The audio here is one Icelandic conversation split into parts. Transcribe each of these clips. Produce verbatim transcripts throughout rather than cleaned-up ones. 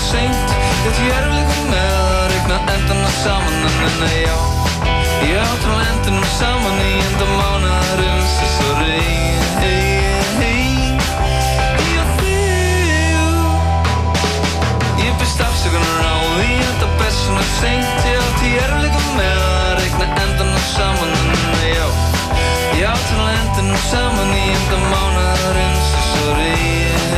seint Ég því erfiðleikum með að regna endana saman En en já, ég átt á endunum saman Í enda mánaðarins og svo reyn Ég þig Ég byrst afsökunar á því enda best svona seint Ég átt því erfiðleikum með að regna endana saman En en já, ég átt á endunum saman Í enda mánaðarins og svo reyn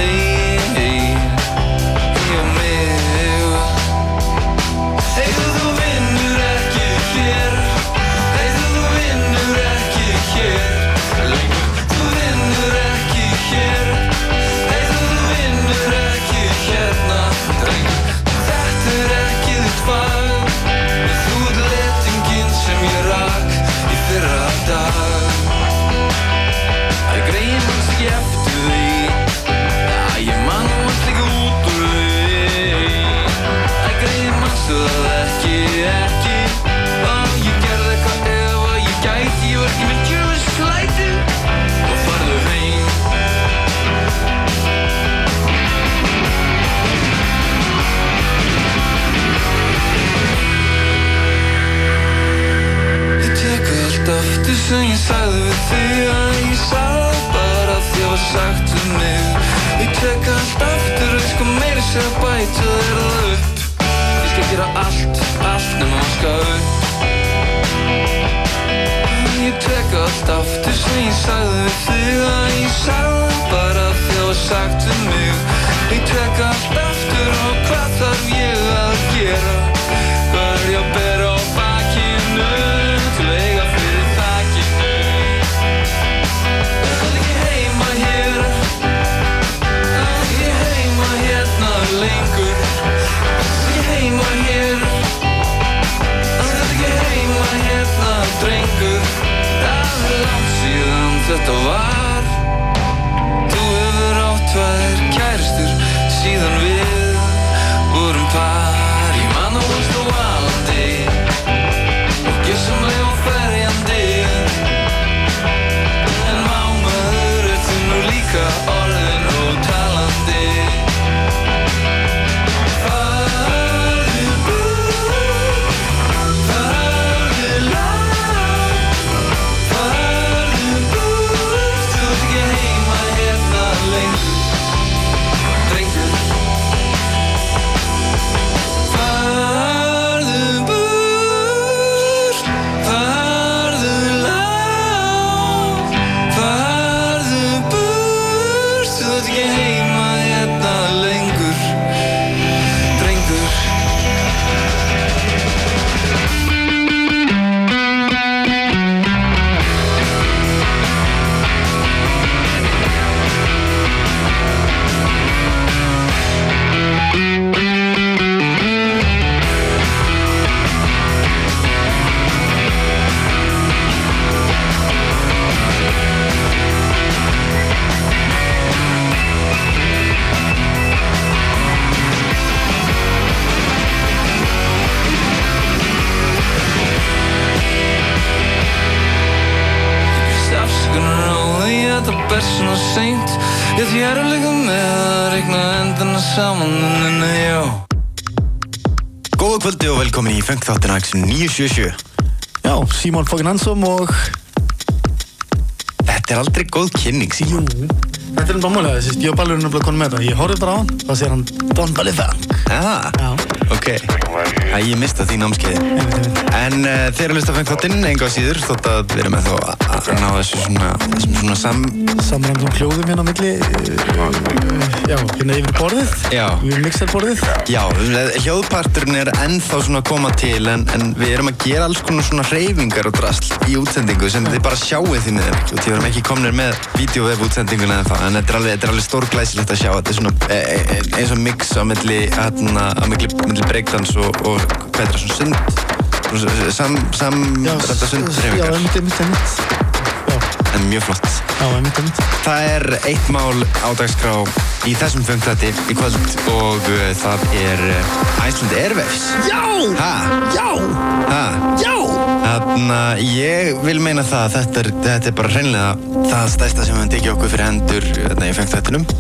Sem ég sagði við þig að ég sagði bara því að var sagt við mig Ég tek allt aftur og ég sko meira sér að bæta þér það upp Ég skal gera allt, allt nema vaska upp Ég tek allt aftur sem ég sagði við þig að ég sagði bara því að var sagt við mig Ég tek allt aftur og hvað þarf ég að gera Hvað er ég að bera á bakinu til að eiga fyrir lengur Ég heima hér Það er ekki heima hérna drengur Það er langt síðan þetta var Þú hefur átt tvær kærustur síðan við vorum par Ég man að varst á valandi og gjörsamlega á ferjandi En mámaður er þú nú líka orðin og talandi Svona seint Ég því erfiðleikum með að regna endana saman En já Góða kvöldi og velkomin í Funk-þáttina níu sjö sjö Já, Símon fucking Hansson og Þetta er aldrei góð kynning, Símon Jú, þetta er um dámulega, þess að ég og Ballur er náttúrulega konum með þetta Ég horfði bara á hann, þá segir hann Don Balli Funk Ah, Já ok Æ, ég mista því námskeiði En uh, þeir eru að hlusta Funk-þáttinn enga á síður Þótt að við erum með þó að ná þessu svona Þessum svona sam Samræmdum hljóðum hérna á milli uh, Já, hérna yfir borðið Já Yfir mixerborðið Já, hljóðparturinn er ennþá svona að koma til En, en við erum að gera alls konar svona hreyfingar og drasl í útsendingu Sem þið bara sjáið því miður Og því við erum ekki komnir með vídeoweb útsendinguna en það En þetta er alveg, þetta er alveg stórglæsilegt að sjá Þetta er svona e, e, eins og mix á milli Hérna, á milli, milli breakdance og, og hvað er það, svona sund Sam, sam, þetta sund hreyfingar Já, einmitt, einmitt, einmitt Já En mjög flott Já, einmitt, einmitt Það er eitt mál á dagskrá í þessum Funk-þætti í kvöld og uh, það er uh, Iceland Airwaves Já! Ha? Já! Ha? Já! Þannig að ég vil meina það að þetta er, þetta er bara hreinlega það stærsta sem við höfum tekið okkur fyrir hendur hérna í Funk-þættinum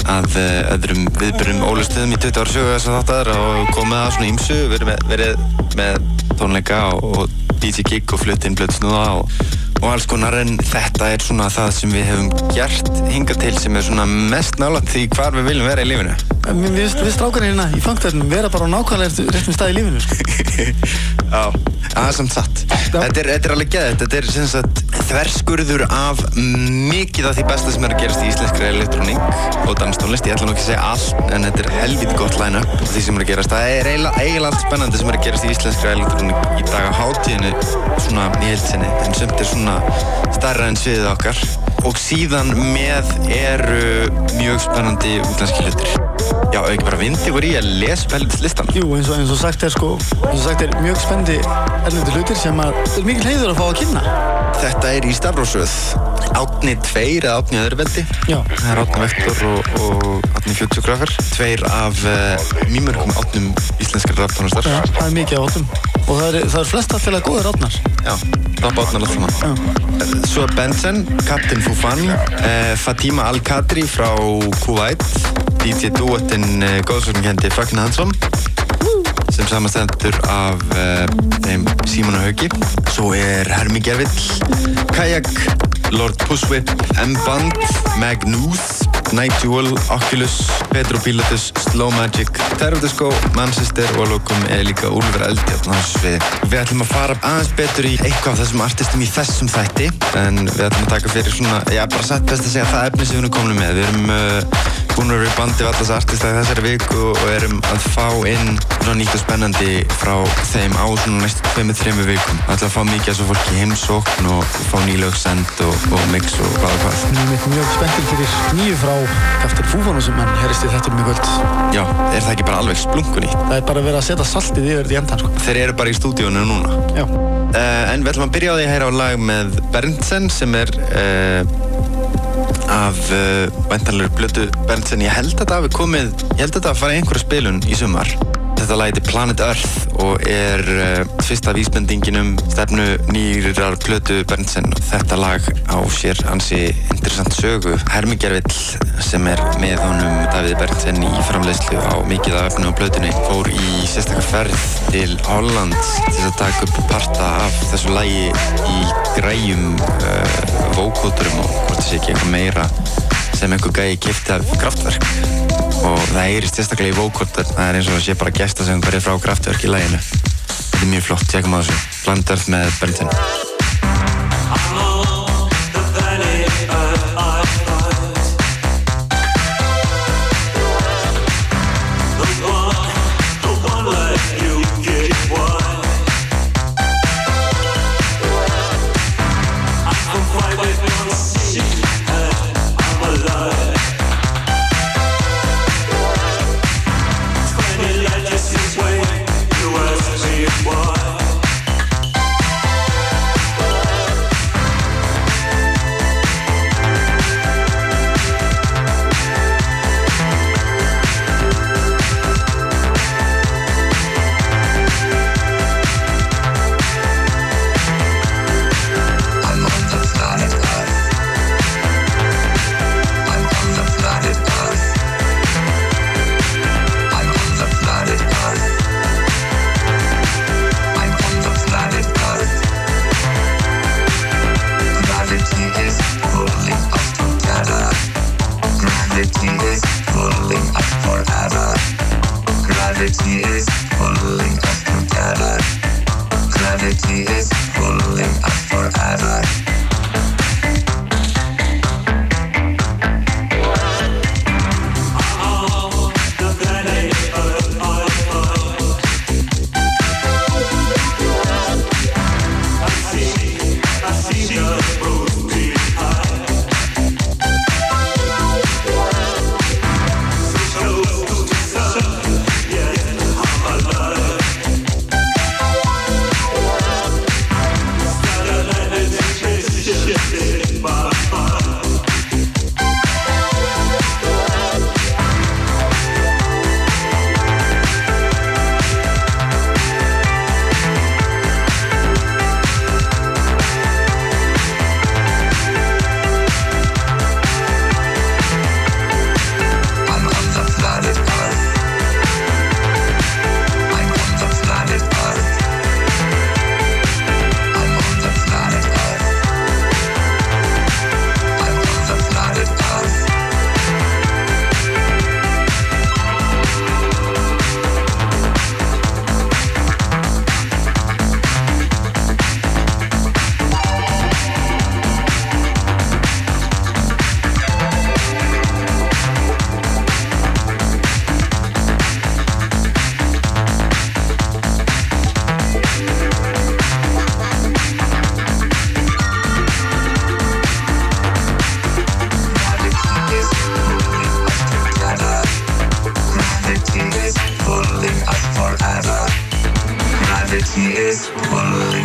að öðrum viðbyrjum ólustöðum í tuttugu ára sögu þess að þáttar og komið að svona ýmsu, verið með, verið með tónleika og, og D J gig og flutt inn blöðsnúða og, og alls konar, en þetta er svona það sem við hefum gert hingað til sem er svona mest nálægt því hvar við viljum vera í lífinu. Við, við, við strákarnir hérna í funkverðinum vera bara á nákvæmlega réttum stað í lífinu, sko. Já, það er samt satt. Þetta er, þetta er alveg geðvægt, þetta er sem sagt þverskurður af mikið af því besta sem er að gerast í íslenskri elektróník og danstónlist. Ég ætla nú ekki að segja allt, en þetta er helvítið gott line-up af því sem er að gerast. Það er eiginlega, eiginlega allt spennandi sem er að gerast í íslenskri elektróník í dag á hátíðinni, svona í heild sinni, en sumt er svona stærra en sviðið okkar. Og síðan með eru mjög spennandi útlenski hlutir. Já, ekki bara vindi voru í að lesa helvits listan. Jú, eins og, eins og sagt er sko, eins og sagt er mjög spennandi erlendir hlutir sem að það er mikil heiður að fá að kynna. Þetta er í stafrófsröð. Árni tveir eða Árni öðruveldi. Já. Það er Árni Vektor og, og Árni Fjótsjógrafar. Tveir af uh, mýmörgum Árnum íslenskar rapptónlistar. Já, það er mikið á Árnum. Og það er, það er flest alltaf góðir Árnar. Já, topp Árnar alltaf. Já. Svo er Benson, Captain Fufani, uh, Fatima Al-Kadri frá Kuwait, D J duettinn uh, góðsögnkendi Fröken Hansson, sem samanstendur af uh, þeim Símon og Hauki. Svo er Hermi Gervill, Kajak, Lord Pushwhip, M-Band, Magnus, Night Jewel, Oculus, Pedro Pilatus, Slow Magic, Terror Disco, Manchester og að lokum er líka Úlfur Eldjárn á sviði. Við ætlum að fara aðeins betur í eitthvað af þessum artistum í þessum þætti, en við ætlum að taka fyrir svona, já, bara satt best að segja það efni sem við erum komin með. Við erum uh, búin að vera í bandi við allas artista í þessari viku og erum að fá inn svona nýtt og spennandi frá þeim á svona næstu tveimur, þreimur vikum. Við ætlum að fá mikið af svo fólki heimsókn og fá nýlög send og, og mix og hvað og hvað. Við erum mjög spenntir fyrir nýju frá Captain Fufani sem hann herist í þettinum í kvöld. Já, er það ekki bara alveg splunkunýtt? Það er bara verið að setja saltið yfir þetta í endan, sko. Þeir eru bara í stúdíónu núna. Já. Uh, en við ætlum að byrja á því að heyra á lag með Berntsen sem er uh, af uh, væntanlegur blötu Berntsen. Ég held að þetta hafi komið, ég held að þetta hafi farið einhverja spilun í sumar. Þetta lag heitir Planet Earth og er uh, fyrsta vísbendingin um stefnu nýrar plötu Berntsen. Þetta lag á sér ansi interessant sögu. Hermi Gervill sem er með honum Davíð Berntsen í framleiðslu á mikið af efni á plötunni fór í sérstaka ferð til Hollands til að taka upp parta af þessu lagi í græjum uh, vókóturum og hvort það sé ekki eitthvað meira sem einhver gæi keypti af Kraftwerk. Og það heyrist sérstaklega í vókótur, það er eins og að sé bara gestasöngur frá Kraftwerk í laginu. Þetta er mjög flott, tjekkum á þessu. Planet Earth með Berntsen.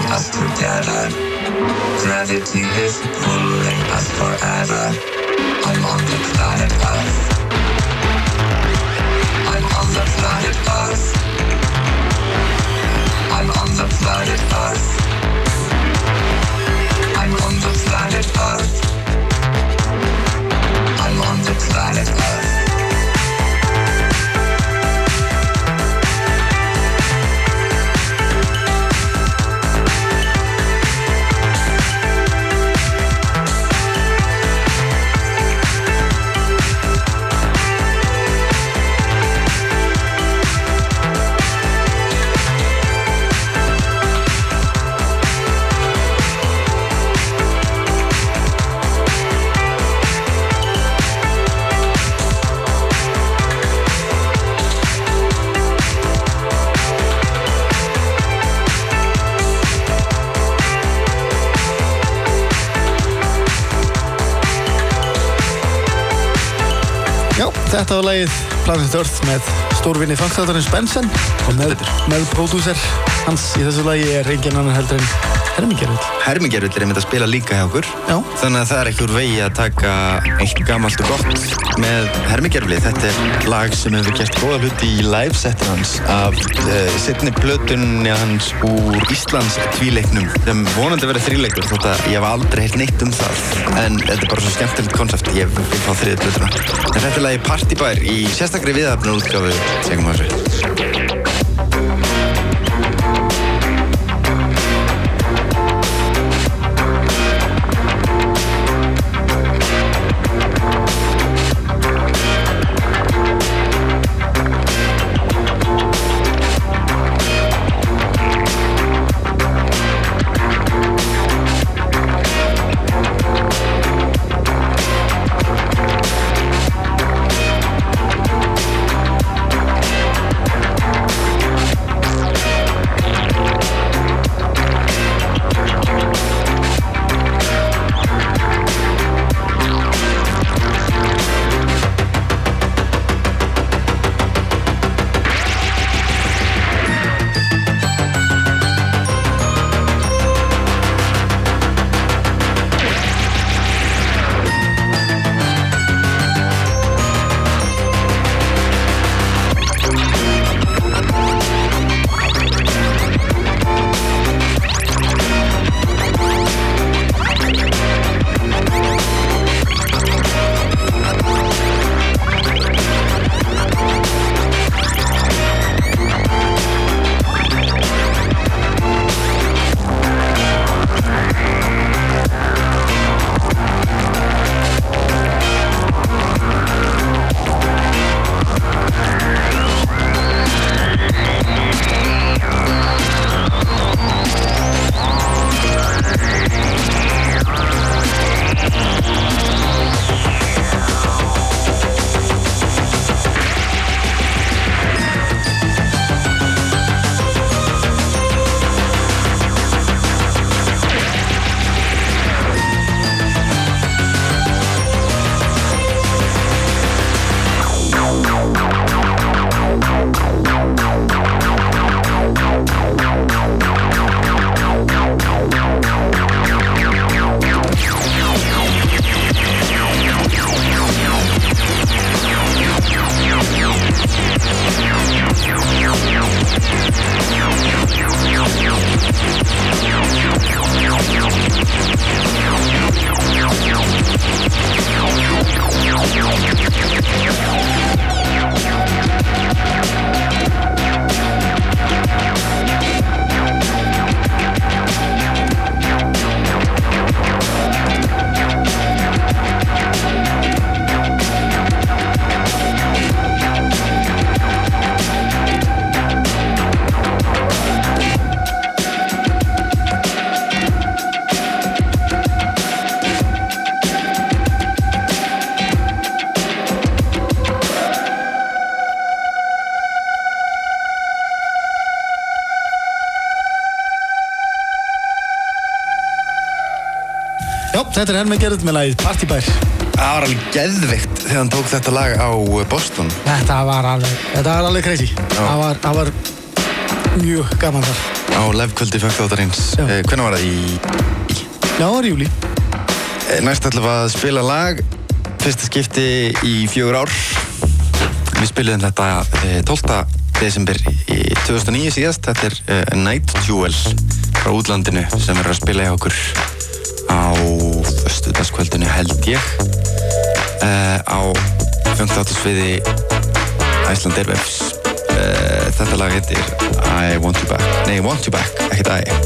us together. Gravity is pulling us forever. I'm on the planet Earth. I'm on the planet Earth. I'm on the planet Earth. I'm on the planet Earth. I'm on the planet Earth. Þetta var lagið Planet Earth með stórvinni þáttþáttarins Benson og með, með pródúser hans í þessu lagi er engin annar heldur en Hermingervill. Hermingervill er einmitt að spila líka hjá okkur. Já. Þannig að það er ekki úr vegi að taka eitt gamalt og gott með Hermingervilli. Þetta er lag sem hefur gert góða hluti í livesetti hans af uh, seinni plötunni hans úr Íslands tvíleiknum sem vonandi verið þríleikur þótt að ég hef aldrei heyrt neitt um það. En þetta er bara svo skemmtilegt konsept. Ég vil fá þriðju plötuna. En þetta er lagið Partybær í sérstakri viðhafnarútgáfu. Segum að þessu. Já, þetta er Hermingervill með lagið Partybær. Það var alveg geðveikt þegar hann tók þetta lag á Boston. Þetta var alveg, þetta var alveg crazy. Það var, það var mjög gaman þar. á live-kvöldi Funkþáttarins. Já. Hvenær var það í? Já, það var í júlí. Næst ætlum við að spila lag, fyrsta skipti í fjögur ár. Við spilum þetta tólfta desember í tvö þúsund og níu síðast. Þetta er uh, Night Jewel frá útlandinu sem er að spila í okkur á föstudagskvöldinu held ég uh, á Funkþáttarsviði Iceland Airwaves. Uh, þetta lag heitir I Want You Back. Nei, Want You Back, ekkert I.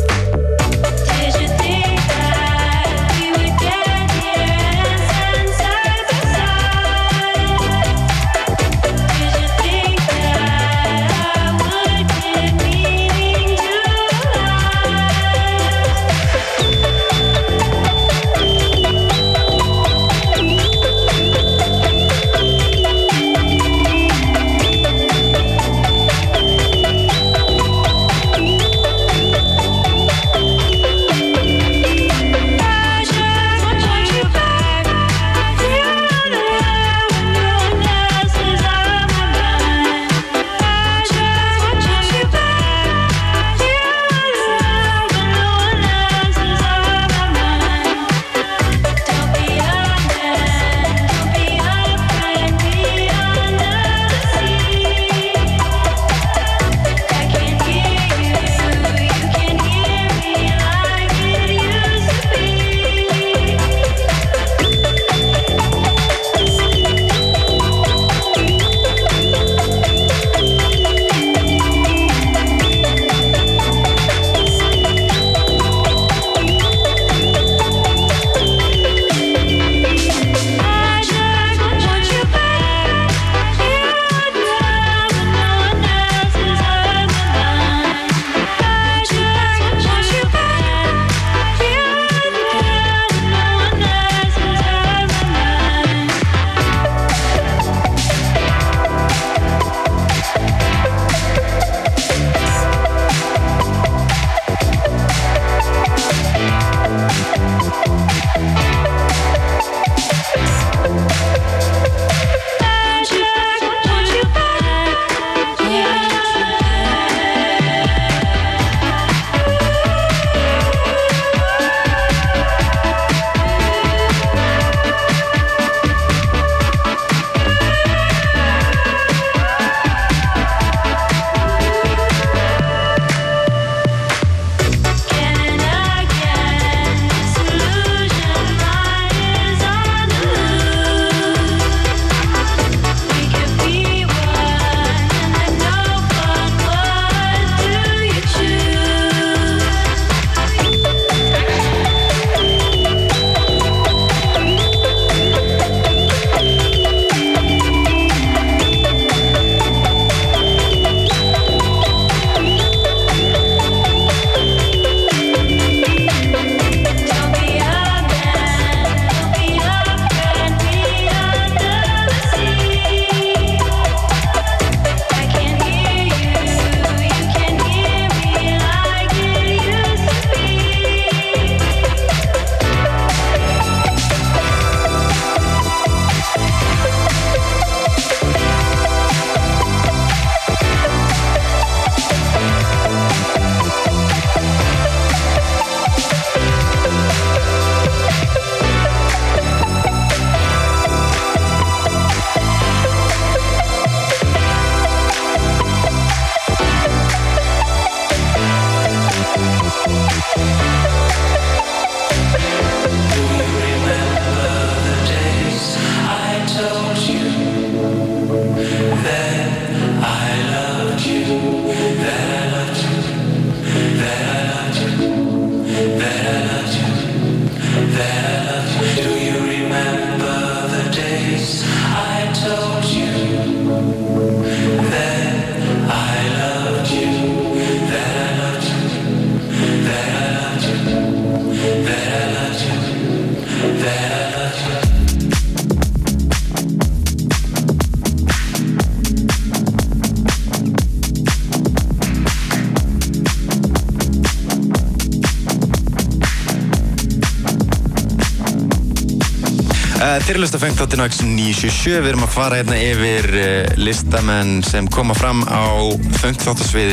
Þeir hlusta Funkþáttinn á X níu sjö sjö. Við erum að fara hérna yfir uh, listamenn sem koma fram á Funkþáttasviði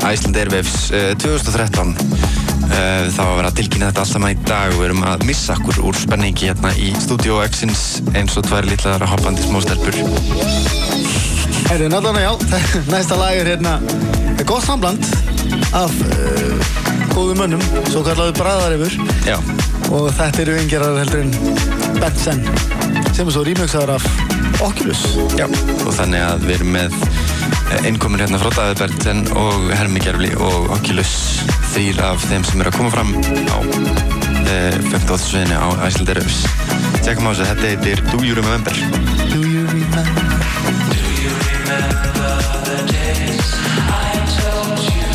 Iceland Airwaves uh, tvö þúsund og þrettán. Uh, það var að vera að tilkynna þetta allt saman í dag og við erum að missa okkur úr spenningi hérna í Studio X-ins eins og tvær litlar hoppandi smástelpur. Herri, náttúrulega já, næsta lag er hérna er gott sambland af uh, góðum mönnum, svo kallaðu bragðarefur. Já. Og þetta eru engjarar heldur en Benson, sem er svo remixaður af Oculus. Já, og þannig að við erum með innkomin hérna frá Davíð Berntsen og Hermi Gerfli og Oculus, þrír af þeim sem eru að koma fram á uh, fimmtánda á Iceland Airwaves. Tjekkum á þessu, þetta heitir Do You Remember? Do you remember? Do you remember the days I told you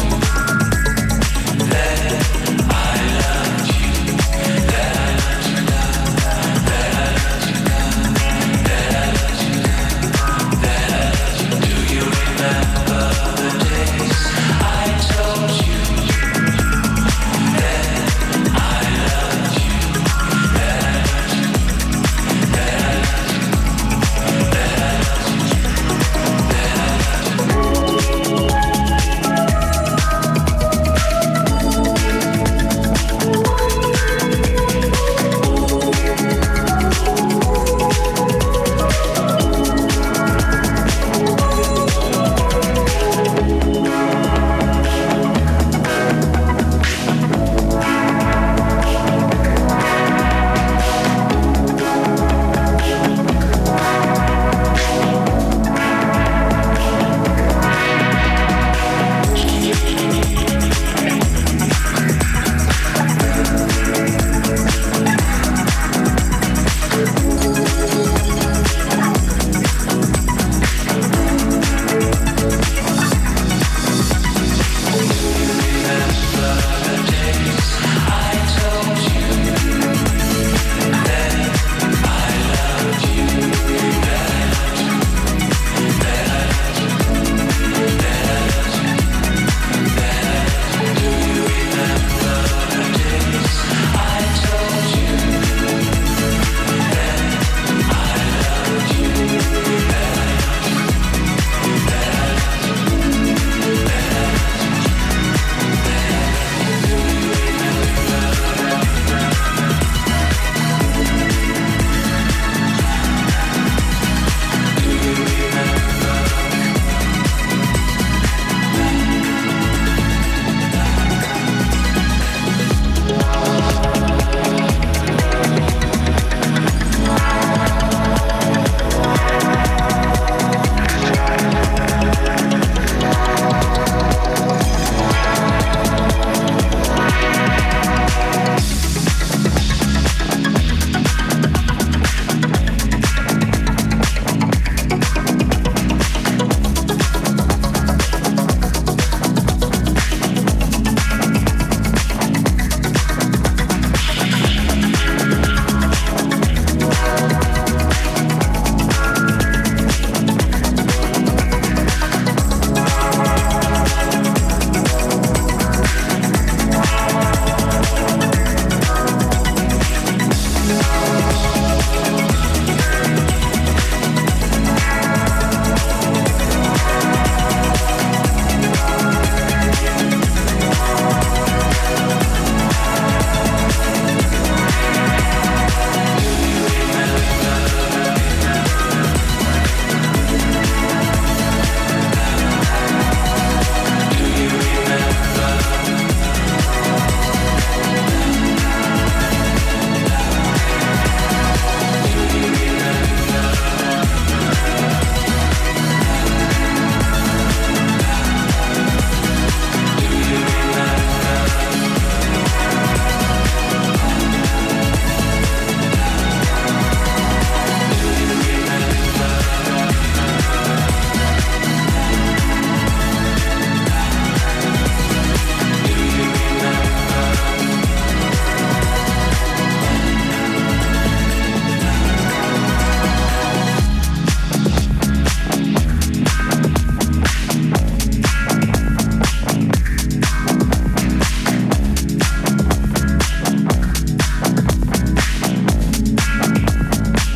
that I loved you, that I loved you love, that I loved you love, that I loved you love, that I loved you. Do you remember the days I told you that I loved you, that I loved you, that I loved you, that I loved you, that I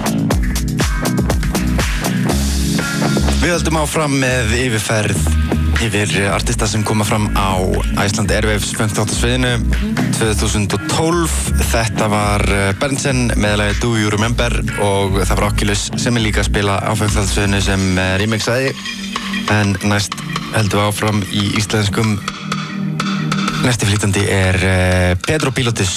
Við höldum áfram með yfirferð yfir artista sem koma fram á Iceland Airwaves funkþáttasviðinu tvö þúsund og tólf. Þetta var Benson með lagið Do You Remember og það var Oculus sem er líka að spila á funkþáttasviðinu sem remixaði. En næst heldum við áfram í íslenskum. Næsti flytjandi er Pedro Pilotus.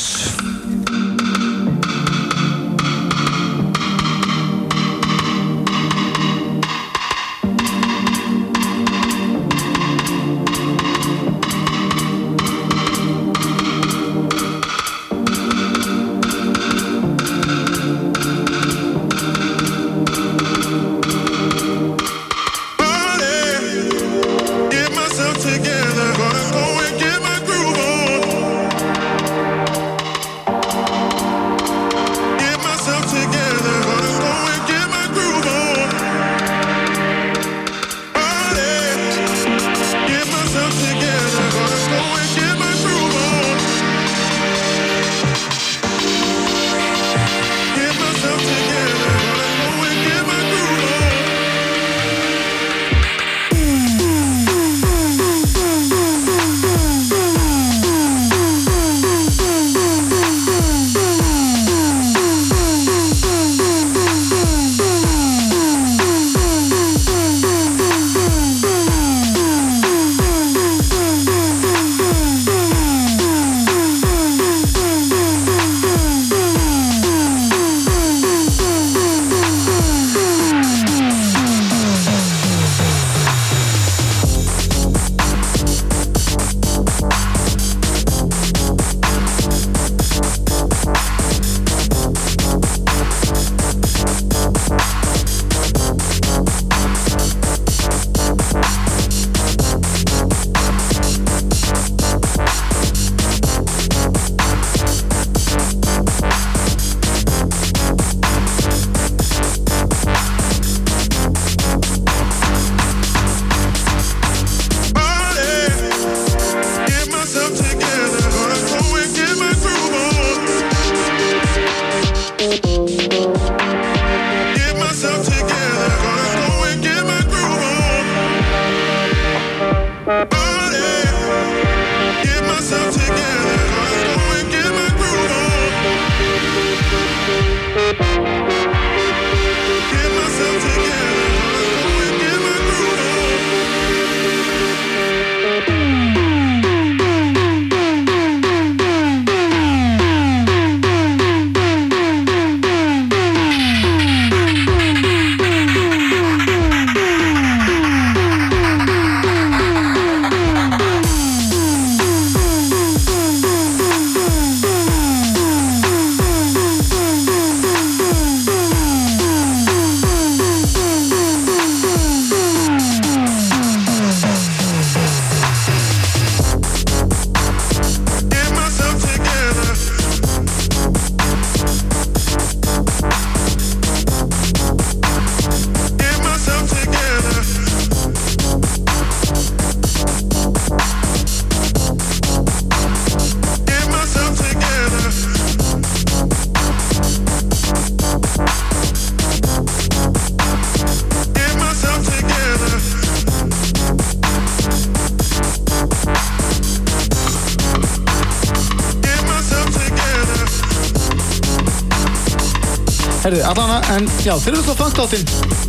Herðu, allana, en já, þeir eru alltaf funkþáttinn.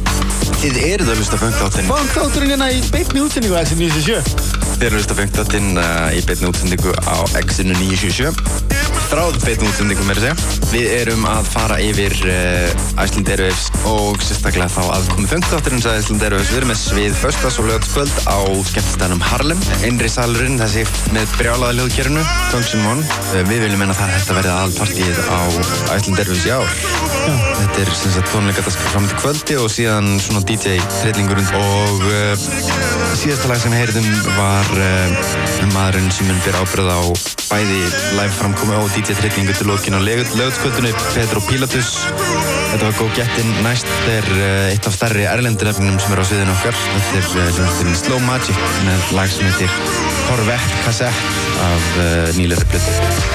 Þið eruð að hlusta funkþáttinn. Funkþátturinn hérna í beinni útsendingu á X níu sjö sjö. Þið eruð að hlusta funkþáttinn uh, í beinni útsendingu á X níu sjö sjö. Þráð beinni útsendingu meira að segja. Við erum að fara yfir uh, Iceland Airwaves og sérstaklega þá aðkomu funkþátturins að Iceland Airwaves. Við erum með svið föstudags- og laugardagskvöld á skemmtistaðnum Harlem. Innri salurinn, þessi með brjálaða hljóðkerfinu, Function One. Uh, við viljum meina þar þetta verði aðalpartíið á Iceland Airwaves í ár. Já. Þetta er sem sagt tónleikadagskrá fram til kvöldi og síðan svona D J-trillingurinn og uh, síðasta lag sem við heyrðum var uh, maðurinn sem mun bera ábyrgð á bæði live framkomu og D J-trillingu til lokin á laugardagskvöldinu, Pedro Pilotus. Þetta var góð gettin. Næst er uh, eitt af stærri erlendu nefnum sem er á sviðinu okkar. Þetta er uh, hljómsveitin Slow Magic með lag sem heitir Corvette Cassette af uh, nýlegri plötu.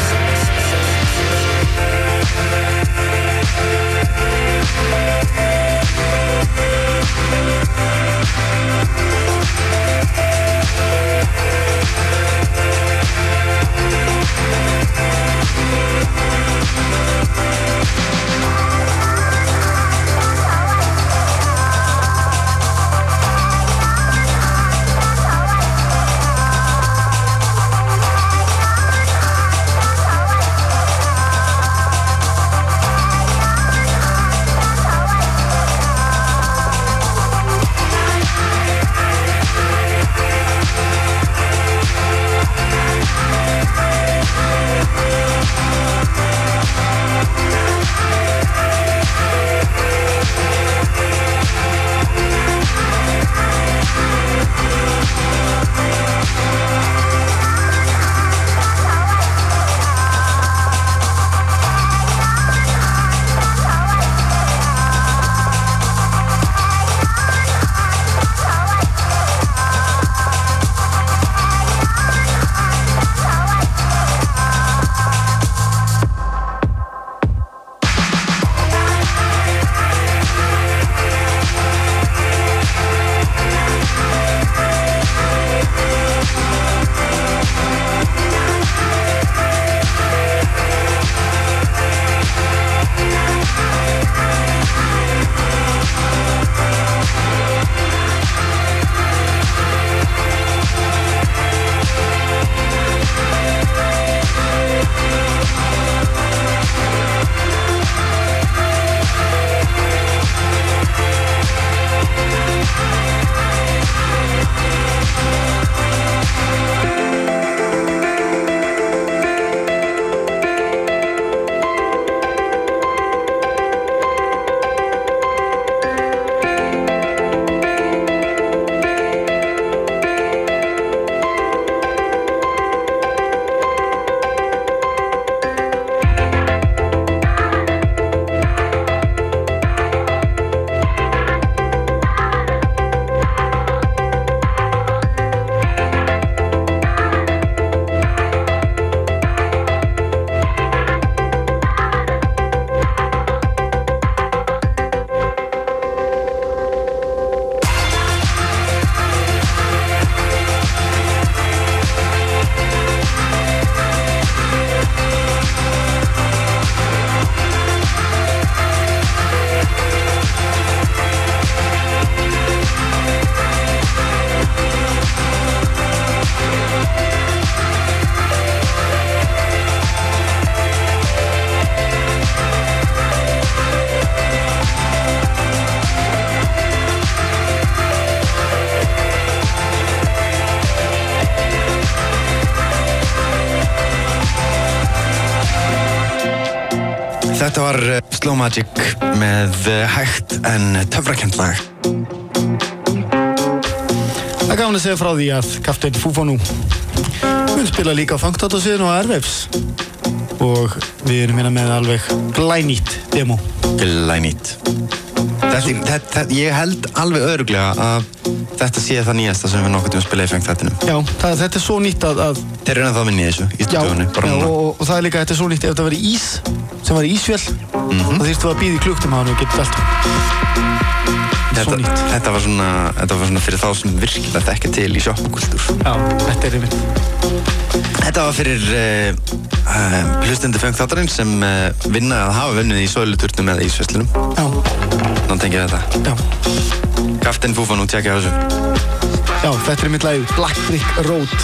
Þetta var Slow Magic með hægt en töfrakent lag. Það er gaman að segja frá því að Captain Fufonu mun spila líka á Funktátasviðinu og Airwaves og við erum hérna með alveg glænýtt demo. Glænýtt. Þetta, þetta, ég held alveg örugglega að þetta sé það nýjasta sem við nokkuð tíma spila í Funkþættinum. Já, það, þetta er svo nýtt að... að Þeir eru ennþá minni í þessu, í stúdíónu. Já, já og, og það er líka, þetta er svo nýtt ef þetta væri ís, sem var í ísvél, mm-hmm. þá þýrstu að bíða í klukktum að hann og getið allt. Þetta, þetta, var svona, þetta var svona fyrir þá sem virkilega þekkja til í shoppakultúr. Já, þetta er einmitt. Þetta var fyrir uh, uh, hlustendur Funkþáttarins sem uh, vinna að hafa vunnið í Söluturnum eða Ísveslunum. Já. Ná tengið þetta. Já. Captain Fufonu, tjekkja þessu. Já, þetta er mitt lagið Black Brick Road.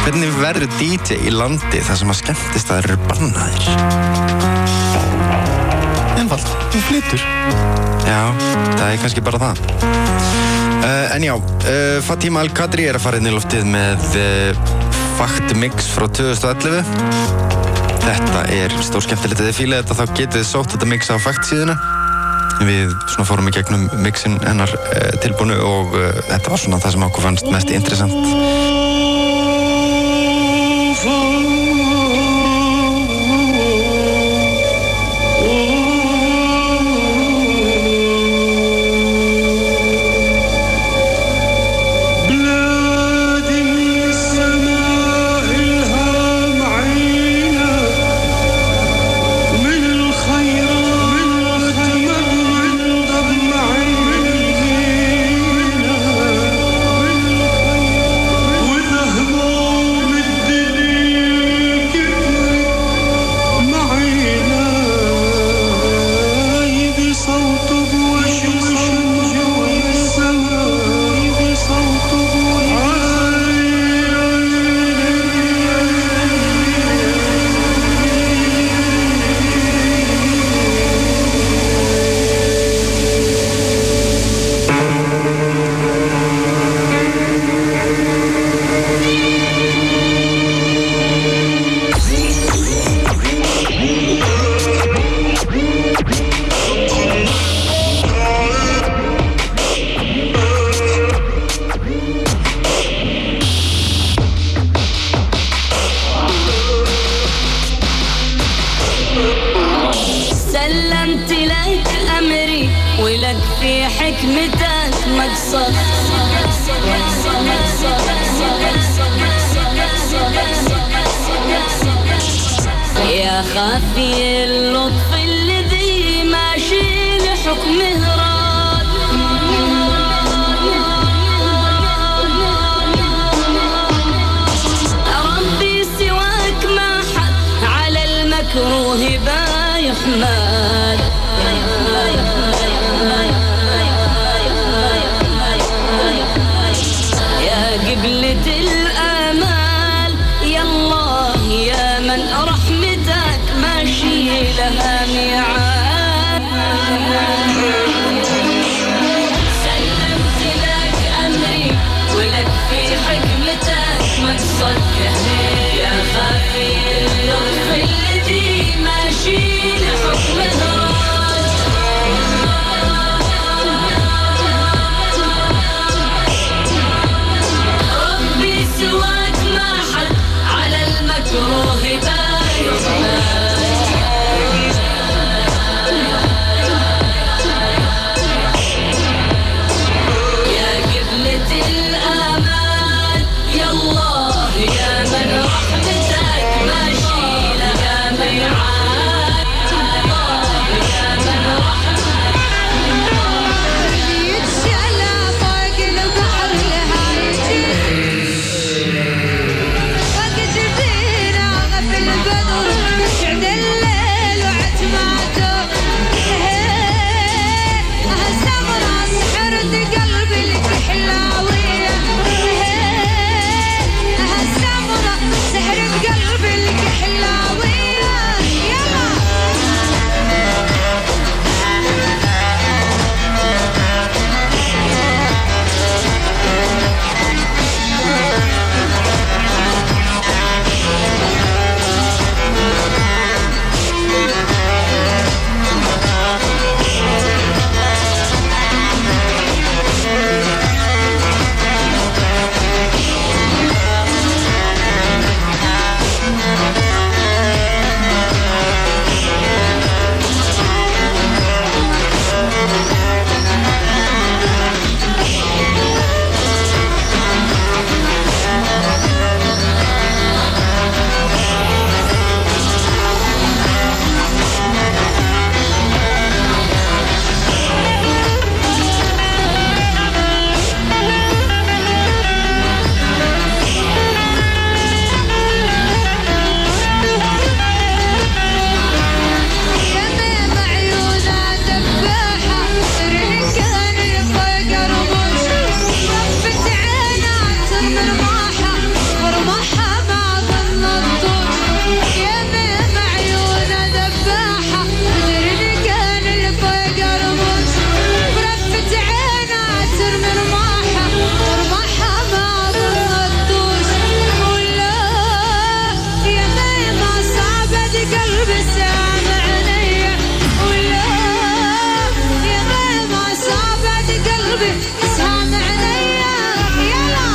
hvernig verður D J í landi þar sem að skemmtistaðir eru bannaðir? Einfalt, þú flytur. Já, það er kannski bara það. Uh, en já, uh, Fatima Al-Qadri er að fara inn í loftið með uh, Fakt Mix frá tvö þúsund og ellefu. Þetta er stór skemmtilegt. Ef þið fílið þetta þá getið þið sótt þetta mix á Fakt síðuna. Við svona fórum í gegnum mixin hennar uh, tilbúinu og uh, þetta var svona það sem okkur fannst mest interessant. يا خافي اللطف الذي ماشي لحكمه حبيبي اسهام عليا يلا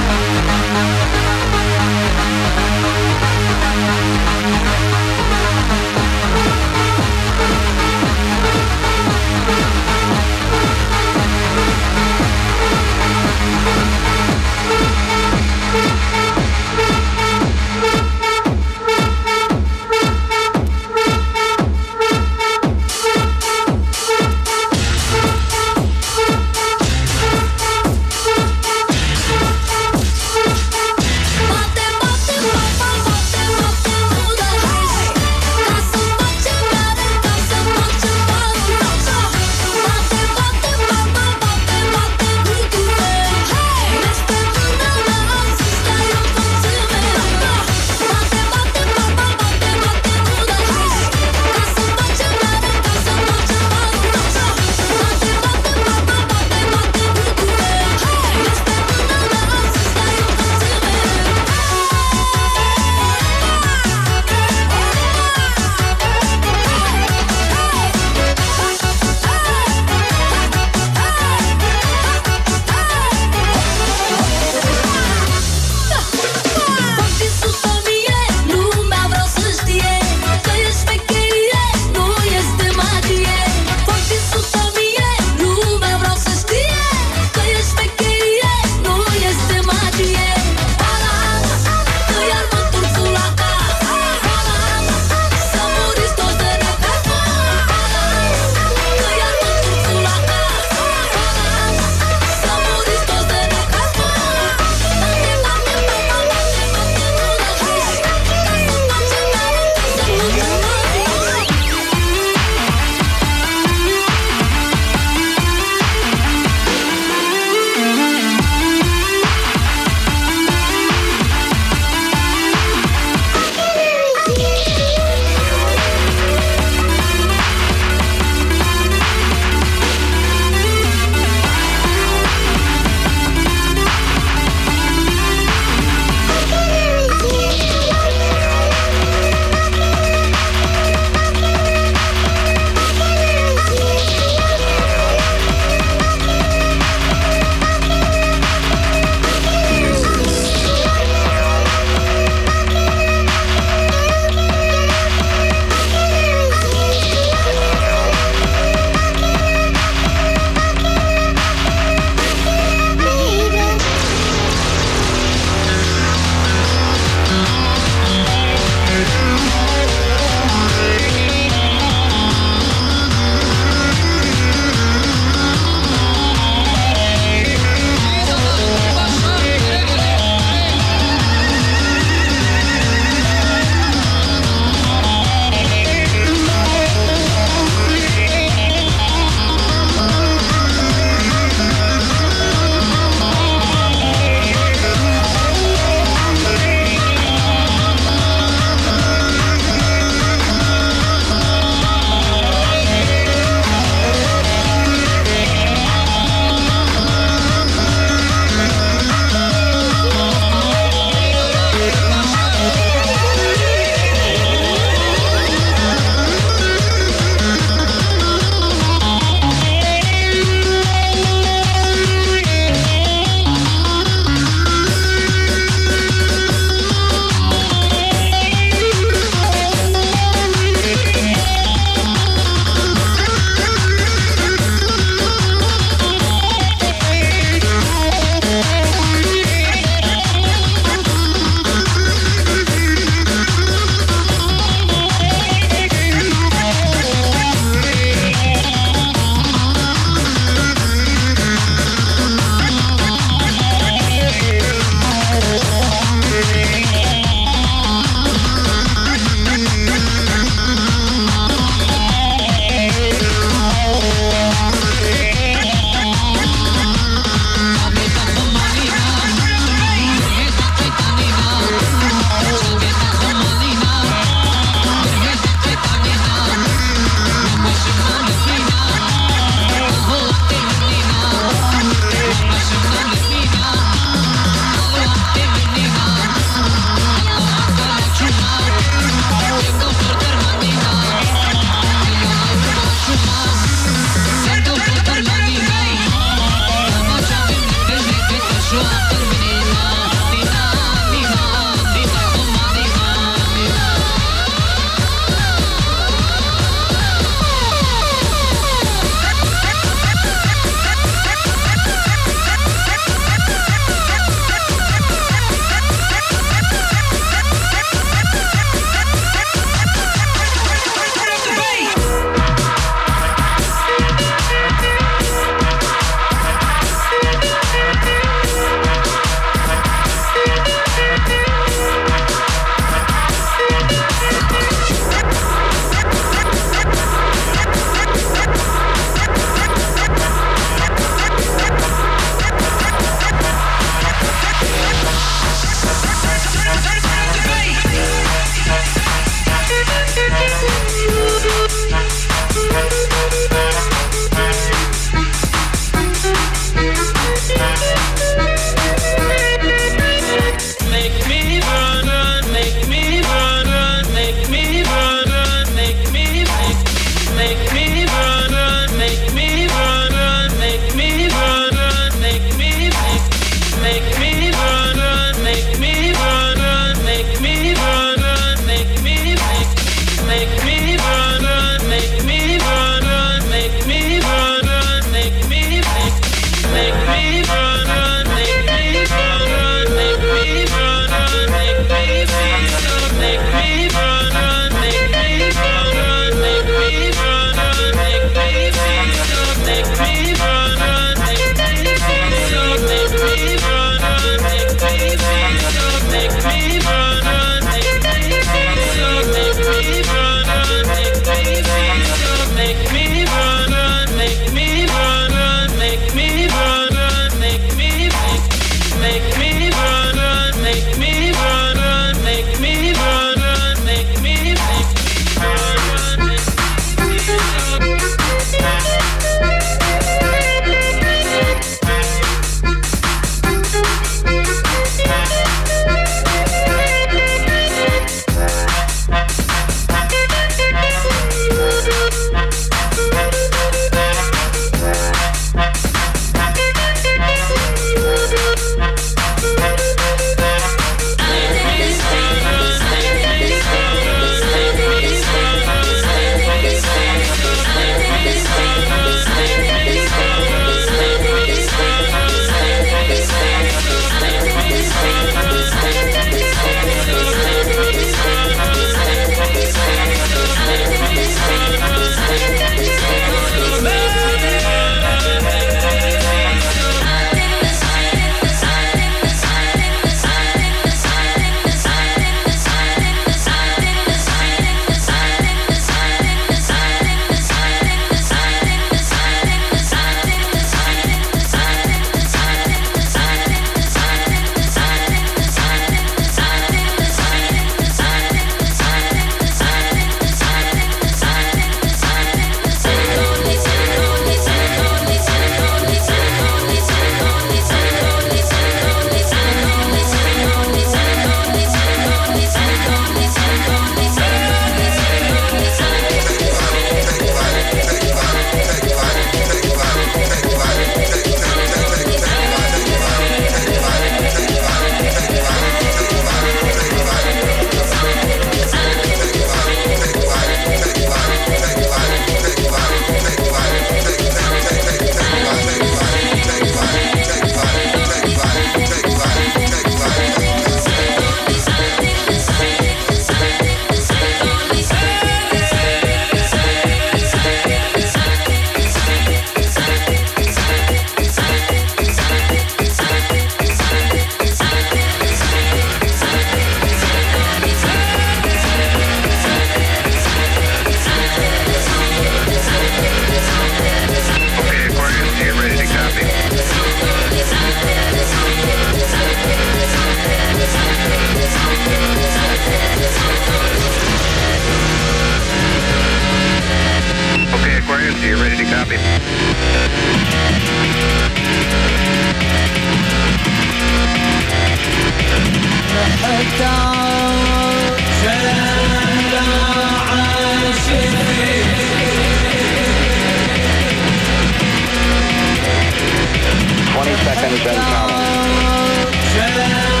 seconds and counting.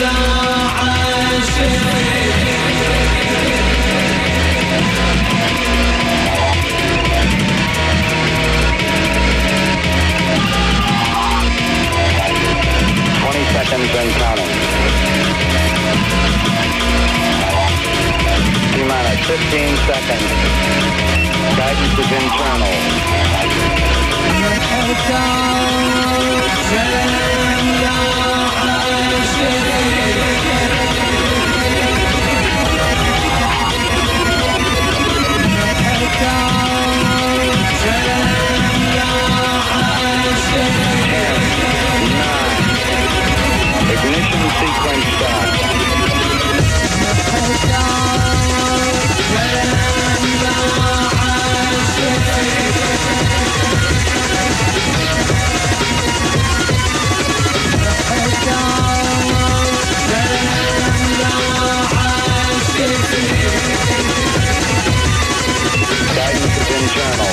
twenty seconds and counting. T-minus fifteen seconds. Guidance is internal. Ignition sequence start. Guidance is internal.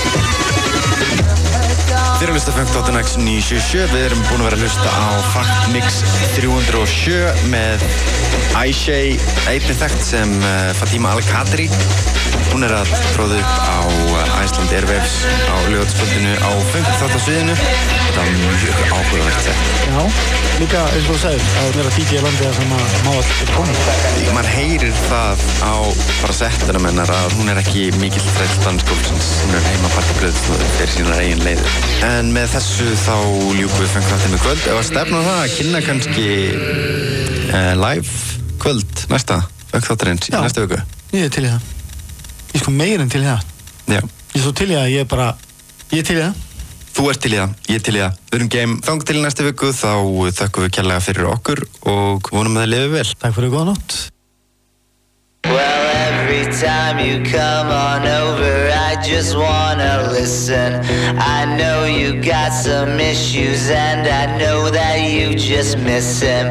Þið eru að hlusta fimmtán X níu sjö sjö. Við erum búin að vera að hlusta á Fakt Mix þrjú hundruð og sjö með Aishay, einnig þekkt sem uh, Fatima Al-Qadri. Hún er að tróða upp á uh, Iceland Airwaves á laugardagskvöldinu á fimmtán-þáttasviðinu. Þetta var mjög áhugavert sett. Já, líka eins og þú segir að vera D J í landi þar sem að má allir koma. Man heyrir það á bara settunum hennar að hún er ekki mikill þræll dansgólfsins. Hún er heimapartabröðsnóður fyrir sínar eigin leiðir. En með þessu þá ljúkum við fimmtán kvöld. Ef að stefna á það að kynna kannski uh, live kvöld næsta fimmtán-þáttarins í næsta viku. Ég er til í það. Ég er sko meirinn til í það. Já. Ég er svo til í það, ég er bara, ég er til í það. Þú ert til í það, ég er til í það. Við erum game þang til næsta viku, þá þökkum við kærlega fyrir okkur og vonum að það lifi vel. Takk fyrir, góða nótt. Well, every time you come on over, I just wanna listen. I know you got some issues and I know that you just miss him.